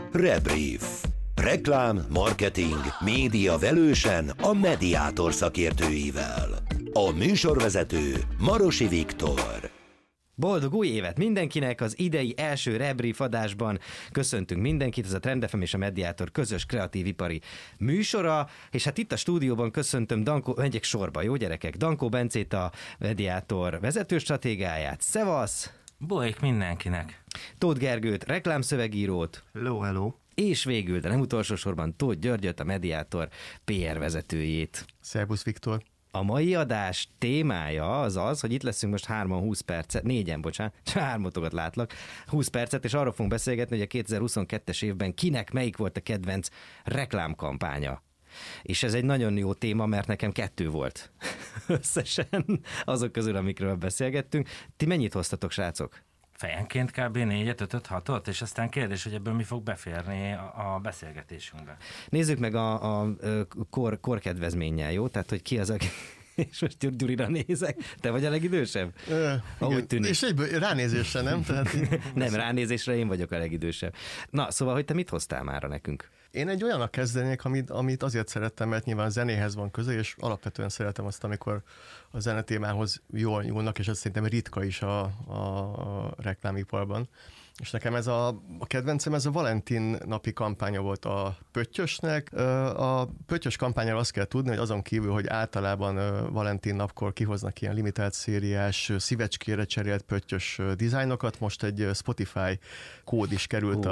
Rebrief. Reklám, marketing, média velősen a Mediátor szakértőivel. A műsorvezető Marosi Viktor. Boldog új évet mindenkinek! Az idei első Rebrief adásban köszöntünk mindenkit, ez a Trend FM és a Mediátor közös kreatív ipari műsora, és hát itt a stúdióban köszöntöm megyek sorba, jó gyerekek? Dankó Bencét, a Mediátor vezető stratégiáját. Szevasz! Bolyik mindenkinek! Tóth Gergőt, reklámszövegírót. Hello, hello! És végül, de nem utolsó sorban Tóth Györgyöt, a Mediátor PR vezetőjét. Szerbusz Viktor! A mai adás témája az, hogy itt leszünk most 20 percet, 4-en, csak 3-otokat látlak, 20 percet, és arról fogunk beszélgetni, hogy a 2022-es évben kinek melyik volt a kedvenc reklámkampánya. És ez egy nagyon jó téma, mert nekem 2 volt összesen azok közül, amikről beszélgettünk. Ti mennyit hoztatok, srácok? Fejenként kb. 4-et, 5-öt, 6-ot, és aztán kérdés, hogy ebből mi fog beférni a beszélgetésünkbe. Nézzük meg a korkedvezménnyel, jó? Tehát, hogy ki az, aki... És most Gyurira nézek. Te vagy a legidősebb? Ahogy tűnik. És egyből ránézésre, nem? Nem, ránézésre én vagyok a legidősebb. Na, szóval, hogy te mit hoztál mára nekünk? Én egy olyannak kezdenék, amit azért szerettem, mert nyilván a zenéhez van köze, és alapvetően szeretem azt, amikor a zenetémához jól nyúlnak, és ez szerintem ritka is a reklámiparban. És nekem ez a kedvencem, ez a Valentin napi kampánya volt a Pöttyösnek. A Pöttyös kampányára azt kell tudni, hogy azon kívül, hogy általában Valentin napkor kihoznak ilyen limitált szériás, szívecskére cserélt pöttyös dizájnokat, most egy Spotify kód is került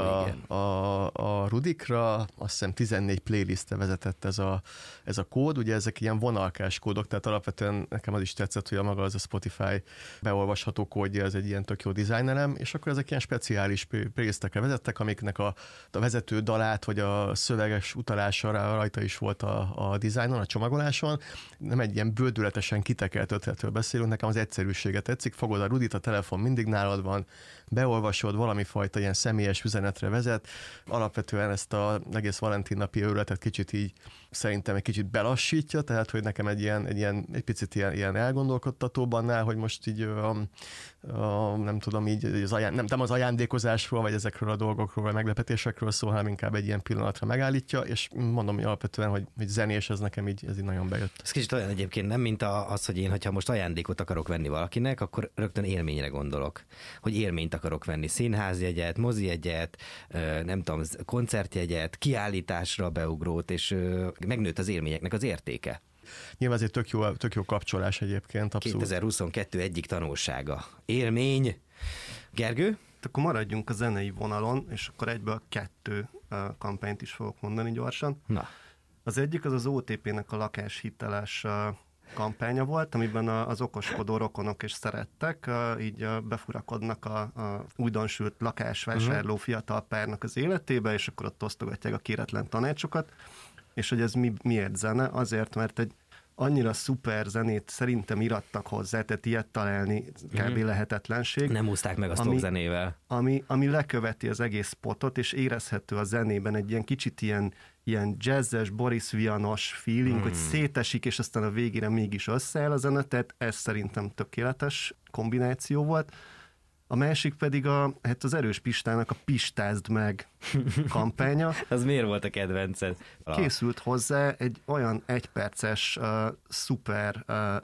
a Rudikra, azt hiszem 14 playlistre vezetett ez a kód, ugye ezek ilyen vonalkás kódok, tehát alapvetően nekem az is tetszett, hogy maga az a Spotify beolvasható kódja, ez egy ilyen tök jó dizájnelem, és akkor ezek ilyen speciális playlistekre vezettek, amiknek a vezető dalát, vagy a szöveges utalása rajta is volt a dizájnon, a csomagoláson. Nem egy ilyen bődületesen kitekelt ötletről beszélünk, nekem az egyszerűséget tetszik, fogod a Rudit, a telefon mindig nálad van, beolvasod, valami fajta ilyen személyes üzenetre vezet. Alapvetően ezt az egész Valentin napi őrületet kicsit így szerintem egy kicsit belassítja, tehát hogy nekem egy picit ilyen elgondolkodtatóbb annál, hogy most így nem tudom, így nem az ajándékozásról, vagy ezekről a dolgokról, vagy meglepetésekről szól, hanem inkább egy ilyen pillanatra megállítja, és mondom, hogy alapvetően, hogy zenés, ez nekem így nagyon bejött. Ez kicsit olyan egyébként nem, mint az, hogy én, hogyha most ajándékot akarok venni valakinek, akkor rögtön élményre gondolok. Hogy élményt akarok venni, színházjegyet, mozijegyet, nem tudom, koncertjegyet, kiállításra beugrót, és megnőtt az élményeknek az értéke. Nyilván ez egy tök jó kapcsolás egyébként, abszolút. 2022 egyik tanulsága. Élmény. Gergő? Akkor maradjunk a zenei vonalon, és akkor egyből 2 kampányt is fogok mondani gyorsan. Na. Az egyik az OTP-nek a lakáshiteles kampánya volt, amiben az okoskodó rokonok és szerettek, így befurakodnak a újdonsült lakásvásárló fiatal párnak az életébe, és akkor ott osztogatják a kéretlen tanácsokat. És hogy ez miért zene? Azért, mert egy annyira szuper zenét szerintem irattak hozzá, tehát ilyet találni kb. Lehetetlenség. Nem húzták meg a stockzenével. Ami leköveti az egész spotot, és érezhető a zenében egy ilyen kicsit ilyen jazzes, Boris Vianos feeling, hogy szétesik, és aztán a végére mégis összeáll a zene, tehát ez szerintem tökéletes kombináció volt. A másik pedig az Erős Pistának a Pistázd meg kampánya. Az miért volt a kedvenced? Készült hozzá egy olyan 1 perces szuper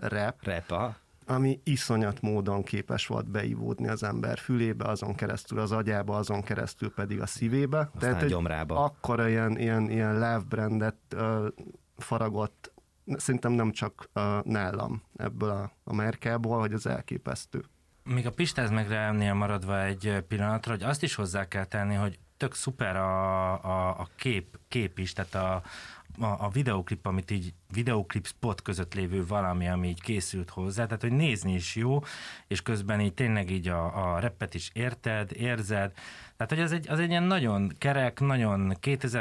rap, ami iszonyat módon képes volt beivódni az ember fülébe, azon keresztül az agyába, azon keresztül pedig a szívébe. Aztán tehát a gyomrába. Akkora ilyen love brandet faragott, szerintem nem csak nálam ebből a márkából, hogy az elképesztő. Még a Pistáz megre maradva egy pillanatra, hogy azt is hozzá kell tenni, hogy tök szuper a kép is, tehát a videóklip, amit így videóklip spot között lévő valami, ami így készült hozzá, tehát hogy nézni is jó, és közben így tényleg így a rappet is érzed, tehát hogy az egy ilyen nagyon kerek, nagyon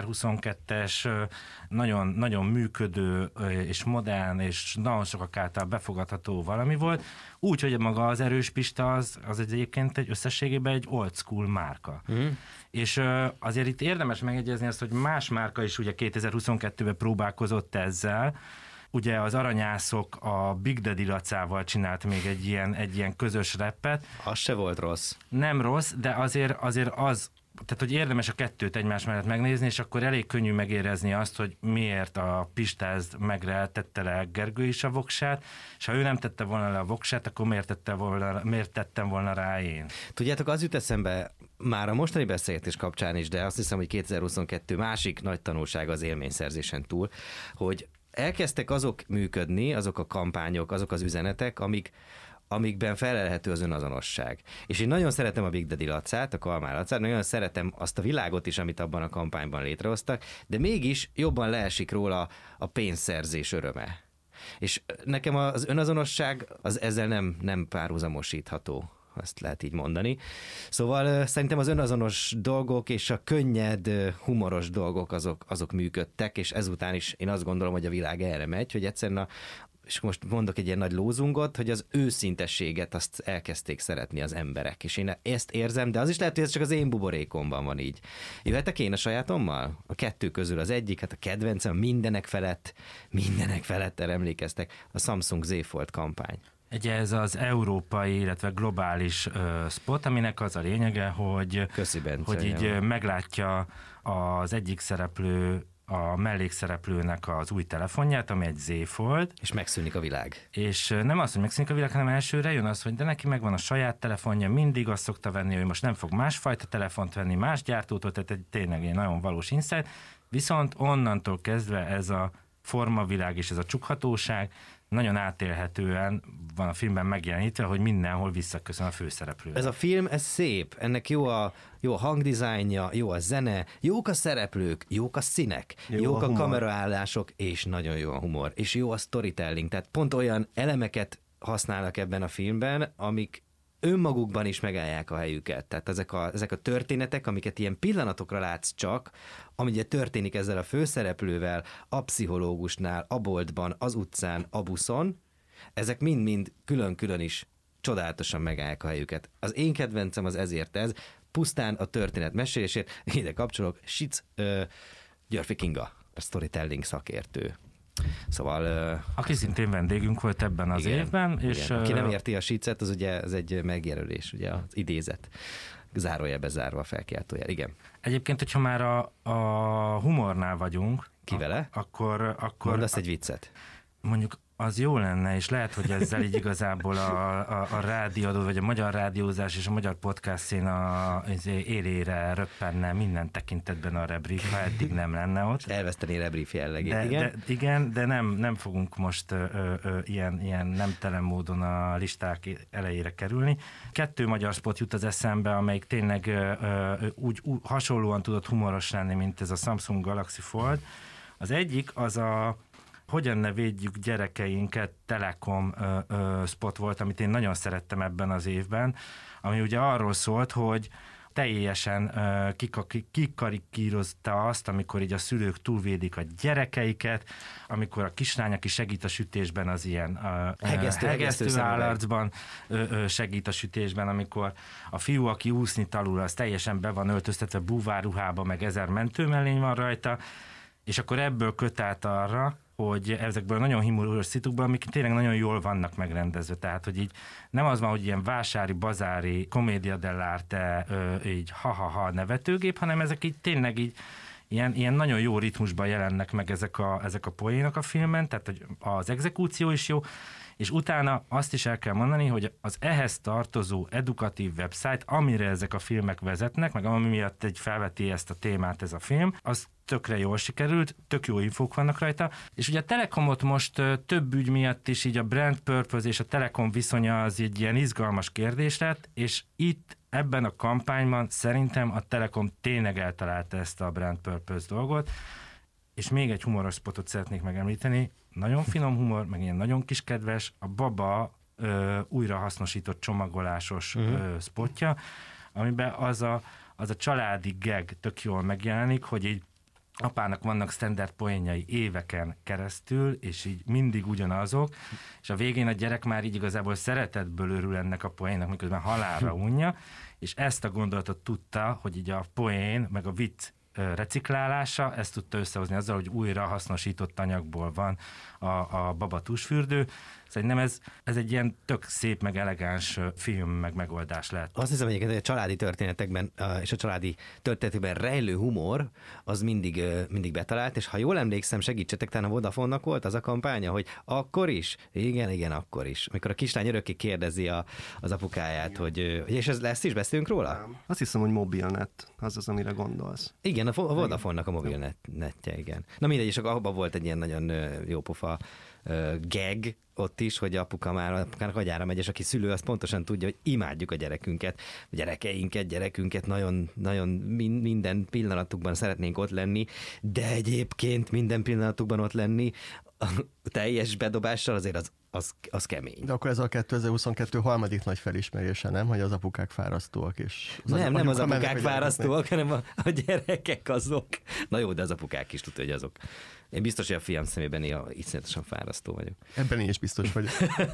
2022-es, nagyon, nagyon működő és modern, és nagyon sokak által befogadható valami volt, úgyhogy maga az Erős Pista az egyébként egy összességében egy old school márka. És azért itt érdemes megegyezni azt, hogy más márka is ugye 2022-ben próbálkozott ezzel. Ugye az Aranyászok a Big Daddy Lacával csinált még egy ilyen közös rappet. Az se volt rossz. Nem rossz, de azért az tehát, hogy érdemes a kettőt egymás mellett megnézni, és akkor elég könnyű megérezni azt, hogy miért a Pistáz Megre tette le Gergő is a voksát, és ha ő nem tette volna le a voksát, akkor miért tettem volna rá én? Tudjátok, az jut eszembe már a mostani beszélgetés kapcsán is, de azt hiszem, hogy 2022 másik nagy tanulsága az élményszerzésen túl, hogy elkezdtek azok működni, azok a kampányok, azok az üzenetek, amikben felelhető az önazonosság. És én nagyon szeretem a Big Daddy Lacát, a Kalmár Lacát, nagyon szeretem azt a világot is, amit abban a kampányban létrehoztak, de mégis jobban leesik róla a pénzszerzés öröme. És nekem az önazonosság az ezzel nem párhuzamosítható, azt lehet így mondani. Szóval szerintem az önazonos dolgok és a könnyed, humoros dolgok azok működtek, és ezután is én azt gondolom, hogy a világ erre megy, hogy egyszerűen és most mondok egy ilyen nagy lózungot, hogy az őszintességet azt elkezdték szeretni az emberek, és én ezt érzem, de az is lehet, hogy ez csak az én buborékomban van így. Jöhetek én a sajátommal? A kettő közül az egyik, hát a kedvencem mindenek felett emlékeztek, a Samsung Z Fold kampány. Ugye ez az európai, illetve globális spot, aminek az a lényege, hogy így meglátja az egyik szereplő a mellékszereplőnek az új telefonját, ami egy Z Fold. És megszűnik a világ. És nem az, hogy megszűnik a világ, hanem elsőre jön az, hogy de neki megvan a saját telefonja, mindig azt szokta venni, hogy most nem fog másfajta telefont venni, más gyártótól, tehát tényleg egy nagyon valós insight. Viszont onnantól kezdve ez a formavilág és ez a csukhatóság nagyon átélhetően van a filmben megjelenítve, hogy mindenhol visszaköszön a főszereplő. Ez a film, ez szép, ennek jó a hangdizájnja, jó a zene, jók a szereplők, jók a színek, jók a kameraállások, és nagyon jó a humor, és jó a storytelling, tehát pont olyan elemeket használnak ebben a filmben, amik önmagukban is megállják a helyüket. Tehát ezek a történetek, amiket ilyen pillanatokra látsz csak, ami ugye történik ezzel a főszereplővel, a pszichológusnál, a boltban, az utcán, a buszon, ezek mind-mind külön-külön is csodálatosan megállják a helyüket. Az én kedvencem az ezért ez, pusztán a történet mesélésért, ide kapcsolok, Györfi Kinga, a storytelling szakértő. Szóval... Aki szintén vendégünk volt ebben az évben. És aki nem érti a Sicet, az ugye az egy megjelölés, ugye az idézet. Zárójelbe zárva a felkiáltójel. Igen. Egyébként, hogyha már a humornál vagyunk... Ki vele? Akkor mondasz egy viccet. Mondjuk az jó lenne, és lehet, hogy ezzel így igazából a rádióadó, vagy a magyar rádiózás és a magyar podcast szín élére röppenne minden tekintetben a rebrief, ha eddig nem lenne ott. Elveszteni rebrief jellegét, igen. De nem fogunk most ilyen nemtelen módon a listák elejére kerülni. 2 magyar spot jut az eszembe, amelyik tényleg úgy hasonlóan tudott humoros lenni, mint ez a Samsung Galaxy Fold. Az egyik az a Hogyan ne védjük gyerekeinket Telekom spot volt, amit én nagyon szerettem ebben az évben, ami ugye arról szólt, hogy teljesen kikarikírozta azt, amikor így a szülők túlvédik a gyerekeiket, amikor a kislány, aki segít a sütésben, az ilyen hegesztő állarcban segít a sütésben, amikor a fiú, aki úszni tanul, az teljesen be van öltöztetve búvárruhába, meg 1000 mentőmellény van rajta, és akkor ebből köt át arra, hogy ezekből nagyon humoros szitukból, amik tényleg nagyon jól vannak megrendezve. Tehát, hogy így nem az van, hogy ilyen vásári, bazári, comédia dell'arte, így ha-ha-ha nevetőgép, hanem ezek így tényleg így ilyen nagyon jó ritmusban jelennek meg ezek a poénok a filmen, tehát hogy az exekúció is jó, és utána azt is el kell mondani, hogy az ehhez tartozó edukatív website, amire ezek a filmek vezetnek, meg ami miatt egy felveti ezt a témát ez a film, az tökre jól sikerült, tök jó infók vannak rajta, és ugye a Telekomot most több ügy miatt is így a brand purpose és a Telekom viszonya az egy ilyen izgalmas kérdés lett, és itt ebben a kampányban szerintem a Telekom tényleg eltalálta ezt a brand purpose dolgot, és még egy humoros spotot szeretnék megemlíteni, nagyon finom humor, meg ilyen nagyon kiskedves, a Baba újrahasznosított csomagolásos spotja, amiben az a családi gag tök jól megjelenik, hogy így apának vannak standard poénjai éveken keresztül, és így mindig ugyanazok, és a végén a gyerek már így igazából szeretetből örül ennek a poénnak, miközben halálra unja, és ezt a gondolatot tudta, hogy így a poén, meg a vicc reciklálása, ezt tudta összehozni azzal, hogy újra hasznosított anyagból van a Baba tusfürdő. Szerintem ez egy ilyen tök szép, meg elegáns film, meg megoldás lehet. Azt hiszem egyébként, hogy a családi történetekben és a családi történetekben rejlő humor az mindig betalált, és ha jól emlékszem, segítsetek, talán a Vodafone-nak volt az a kampánya, hogy akkor is? Igen, akkor is. Amikor a kislány örökké kérdezi az apukáját, hogy és ezt is beszélünk róla? Azt hiszem, hogy mobilnet, az, amire gondolsz. Igen, a Vodafone-nak a mobilnetje, igen. Na mindegy, és abban volt egy ilyen nagyon jópofa gag ott is, hogy apukának agyára megy, és aki szülő, az pontosan tudja, hogy imádjuk a gyerekünket, nagyon, nagyon minden pillanatukban szeretnénk ott lenni, de egyébként minden pillanatukban ott lenni, teljes bedobással azért az kemény. De akkor ez a 2022 harmadik nagy felismerése, nem? Hogy az apukák fárasztóak is. Nem az apukák fárasztóak, hanem a gyerekek azok. Na jó, de az apukák is tudja, hogy azok. Én biztos, hogy a fiam szemében néha iszonyatosan fárasztó vagyok. Ebben én is biztos vagyok.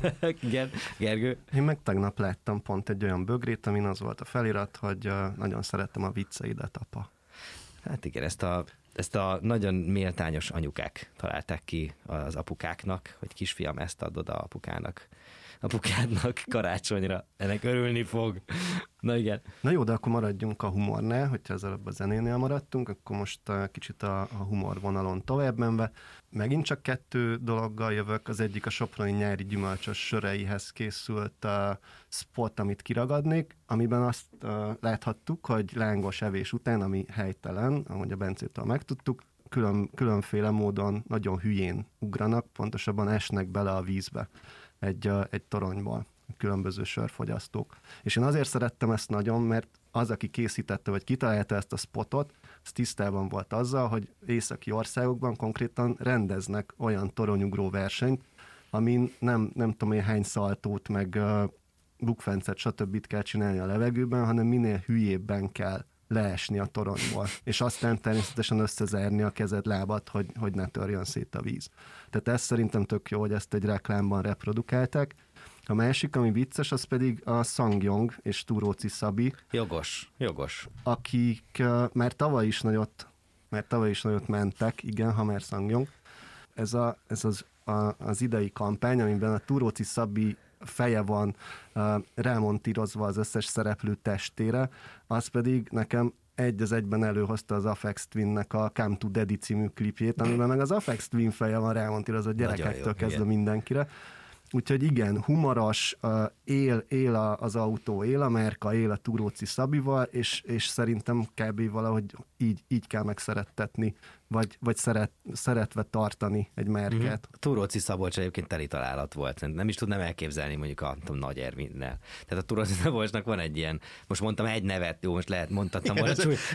Gergő? Én meg tegnap láttam pont egy olyan bögrét, amin az volt a felirat, hogy nagyon szerettem a vicceidet, apa. Hát igen, ezt a nagyon méltányos anyukák találták ki az apukáknak, hogy kisfiam, ezt adod a apukádnak karácsonyra. Ennek örülni fog. Na igen. Na jó, de akkor maradjunk a humornál, hogyha az előbb a zenénél maradtunk, akkor most kicsit a humor vonalon tovább menve. Megint csak 2 dologgal jövök. Az egyik a soproni nyári gyümölcsös söreihez készült spot, amit kiragadnék, amiben azt láthattuk, hogy lángos evés után, ami helytelen, ahogy a Bencétől megtudtuk, különféle módon nagyon hülyén ugranak, pontosabban esnek bele a vízbe egy toronyból különböző sörfogyasztók. És én azért szerettem ezt nagyon, mert az, aki készítette, vagy kitalálta ezt a spotot, az tisztában volt azzal, hogy északi országokban konkrétan rendeznek olyan toronyugró versenyt, amin nem tudom én hány szaltót, meg bukfencet, stb. Kell csinálni a levegőben, hanem minél hülyébben kell leesni a toronyból, és aztán természetesen összezárni a kezed, lábad, hogy ne törjön szét a víz. Tehát ez szerintem tök jó, hogy ezt egy reklámban reprodukálták. A másik, ami vicces, az pedig a Sangyong és Túróczi Szabi. Jogos. Akik már tavaly is nagyot mentek, igen, ha már Sangyong. Ez az idei kampány, amiben a Túróczi Szabi feje van rámontírozva az összes szereplő testére, az pedig nekem egy az egyben előhozta az Aphex Twinnek a Come to Daddy című klipjét, amiben meg az Aphex Twin feje van rámontírozva gyerekektől kezdve mindenkire. Úgyhogy igen, humoros, él az autó, él a Merka, él a Túróczi Szabival, és szerintem kb. Valahogy így kell megszerettetni, vagy szeretve tartani egy márkát. A Túróczi Szabolcs egyébként teli találat volt. Nem is tudnám elképzelni mondjuk a Nagy Ervinnel. Tehát a Túróczi Szabolcsnak van egy ilyen, most mondtam egy nevet, jó, most lehet mondhattam volna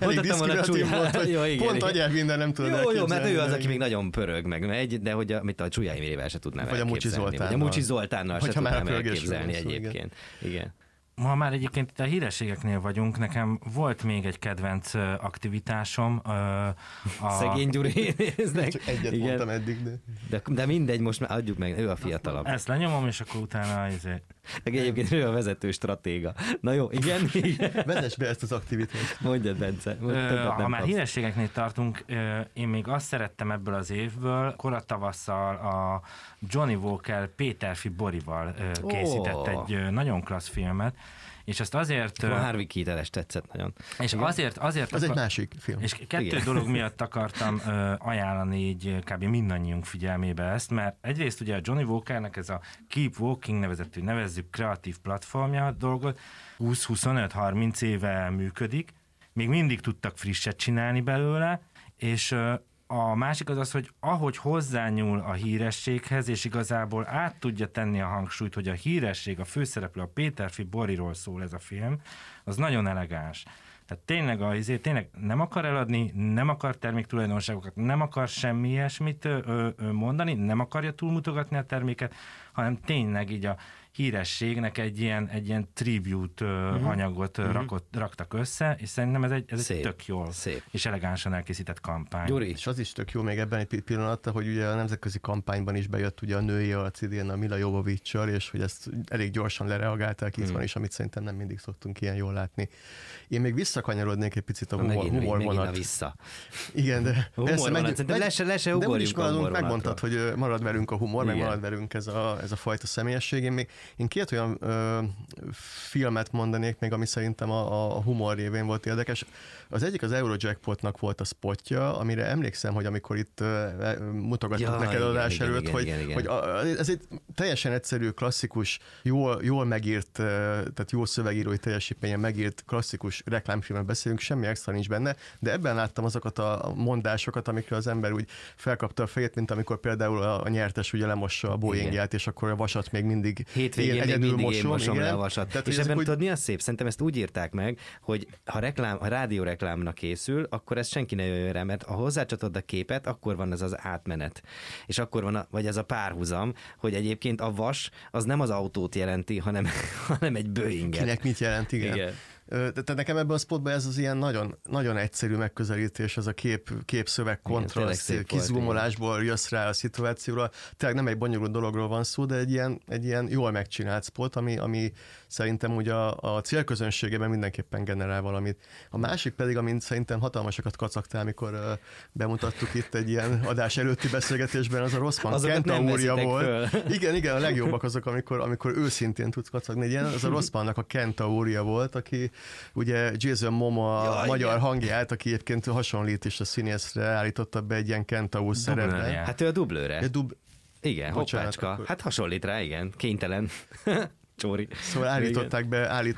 Pont Nagy Ervinnel nem tudod elképzelni. Jó, mert ő az, aki még nagyon pörög, meg megy, de hogy a Csujai Mirével se tudnám elképzelni. Vagy a Mucsi Zoltánnal se tudnám elképzelni egyébként. Igen. Ma már egyébként itt a hírességeknél vagyunk, nekem volt még egy kedvenc aktivitásom. Szegény Gyuri néznek. Csak egyet mondtam eddig, de mindegy, most már adjuk meg, ő a fiatalabb. Ezt lenyomom, és akkor utána egyébként ő a vezető stratéga. Na jó, igen. Vezess be ezt az aktivitást. Mondjad, Bence. Ha már hírességeknél tartunk, én még azt szerettem ebből az évből, koratavasszal a Johnny Walker Péterfi Borival készített egy nagyon klassz filmet, és ezt azért... A Harvey Keitel-es tetszett nagyon. És azért ez egy másik film. És 2 dolog miatt akartam ajánlani így kb. Mindannyiunk figyelmébe ezt, mert egyrészt ugye a Johnny Walkernek ez a Keep Walking nevezzük kreatív platformja dolgot, 20-25-30 éve működik, még mindig tudtak frisset csinálni belőle, és a másik az, hogy ahogy hozzányúl a hírességhez, és igazából át tudja tenni a hangsúlyt, hogy a híresség, a főszereplő, a Péterfi Boriról szól ez a film, az nagyon elegáns. Tehát tényleg nem akar eladni, nem akar terméktulajdonságokat, nem akar semmi ilyesmit mondani, nem akarja túlmutogatni a terméket, hanem tényleg így hírességnek egy ilyen tribute anyagot raktak össze, és szerintem ez egy tök jól és elegánsan elkészített kampány. Gyuri. És az is tök jó még ebben egy pillanatban, hogy ugye a nemzetközi kampányban is bejött ugye a női arc idén a Mila Jovovics-sal, és hogy ezt elég gyorsan lereagálták itt van is, amit szerintem nem mindig szoktunk ilyen jól látni. Én még visszakanyarodnék egy picit a humorvonat. Vissza. Igen, de le se ugorjunk. De úgyis maradunk, megmondtad, hogy marad velünk a humor, meg marad velünk ez a fajta személyesség. Én két olyan filmet mondanék még, ami szerintem a humor révén volt érdekes. Az egyik az Eurojackpotnak volt a spotja, amire emlékszem, hogy amikor itt mutogattuk neked adás előtt, hogy ez egy teljesen egyszerű, klasszikus, jól megírt, tehát jó szövegírói teljesítményen megírt klasszikus reklámfilmet beszélünk, semmi extra nincs benne, de ebben láttam azokat a mondásokat, amikre az ember úgy felkapta a fejét, mint amikor például a nyertes ugye lemossa a Boeingját, és akkor a vasat még mindig egyedül mosom le a vasat. Tehát, és ebben tudod, mi a szép? Szerintem ezt úgy írták meg, hogy ha rádióreklámnak készül, akkor ezt senki ne jöjjön rá, mert ha hozzácsatod a képet, akkor van ez az átmenet. És akkor van, vagy ez a párhuzam, hogy egyébként a vas az nem az autót jelenti, hanem egy Boeinget. Kinek mit jelent, igen. Tehát nekem ebben a spotban ez az ilyen nagyon, nagyon egyszerű megközelítés, ez a kép-szöveg kontraszt, kizúmolásból jössz rá a szituációra. Tényleg nem egy bonyolult dologról van szó, de egy ilyen jól megcsinált spot, ami szerintem ugye a célközönségében mindenképpen generál valamit. A másik pedig, amint szerintem hatalmasakat kacagtál, amikor bemutattuk itt egy ilyen adás előtti beszélgetésben, az a Rossmann Kentaúria volt. Igen, a legjobbak azok, amikor őszintén tudsz kacagni. Az a Rossmannnak a Kentaúria volt, aki ugye Jason Momoa a magyar hangját, aki egyébként hasonlít is a színészre, állította be egy ilyen kentaur szerepben. Hát ő a dublőre. Igen, hoppácska. Hát hasonlít rá, igen. Kénytelen. Csóri. Szóval állították